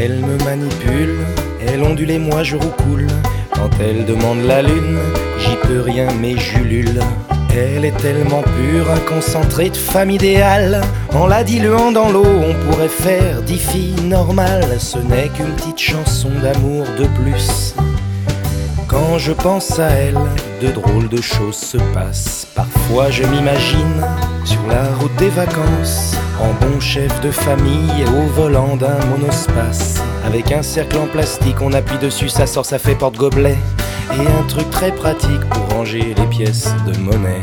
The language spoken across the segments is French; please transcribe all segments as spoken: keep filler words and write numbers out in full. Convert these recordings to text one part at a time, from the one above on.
Elle me manipule, elle ondule et moi je roucoule. Quand elle demande la lune, j'y peux rien mais j'ulule. Elle est tellement pure, un concentré de femme idéale. En la diluant dans l'eau, on pourrait faire dix filles normales. Ce n'est qu'une petite chanson d'amour de plus. Quand je pense à elle, de drôles de choses se passent. Parfois je m'imagine sur la route des vacances, en bon chef de famille au volant d'un monospace. Avec un cercle en plastique, on appuie dessus, ça sort, ça fait porte-gobelet. Et un truc très pratique pour ranger les pièces de monnaie.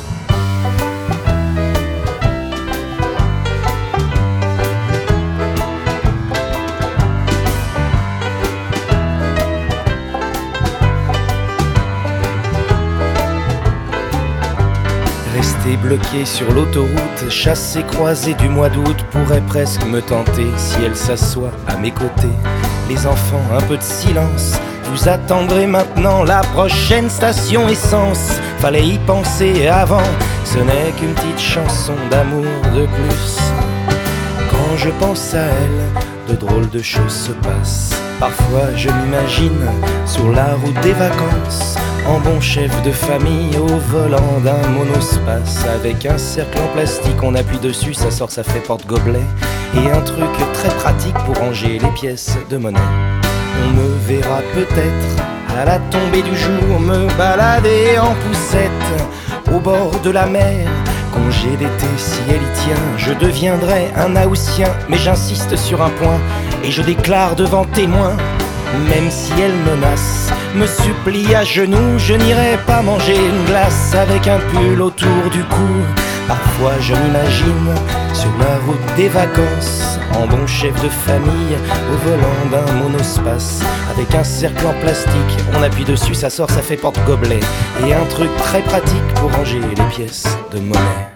Rester bloqué sur l'autoroute, chasser croisé du mois d'août pourrait presque me tenter si elle s'assoit à mes côtés. Les enfants, un peu de silence, vous attendrez maintenant la prochaine station essence. Fallait y penser avant, ce n'est qu'une petite chanson d'amour de plus. Quand je pense à elle, de drôles de choses se passent. Parfois je m'imagine sur la route des vacances, en bon chef de famille au volant d'un monospace. Avec un cercle en plastique, on appuie dessus, ça sort, ça fait porte-gobelet. Et un truc très pratique pour ranger les pièces de monnaie. On me verra peut-être à la tombée du jour me balader en poussette au bord de la mer. Congé d'été, si elle y tient, je deviendrai un Haussien. Mais j'insiste sur un point et je déclare devant témoin, même si elle menace, me supplie à genoux, je n'irai pas manger une glace avec un pull autour du cou. Parfois je m'imagine sur la route des vacances, en bon chef de famille au volant d'un monospace. Avec un cercle en plastique, on appuie dessus, ça sort, ça fait porte-gobelet. Et un truc très pratique pour ranger les pièces de monnaie.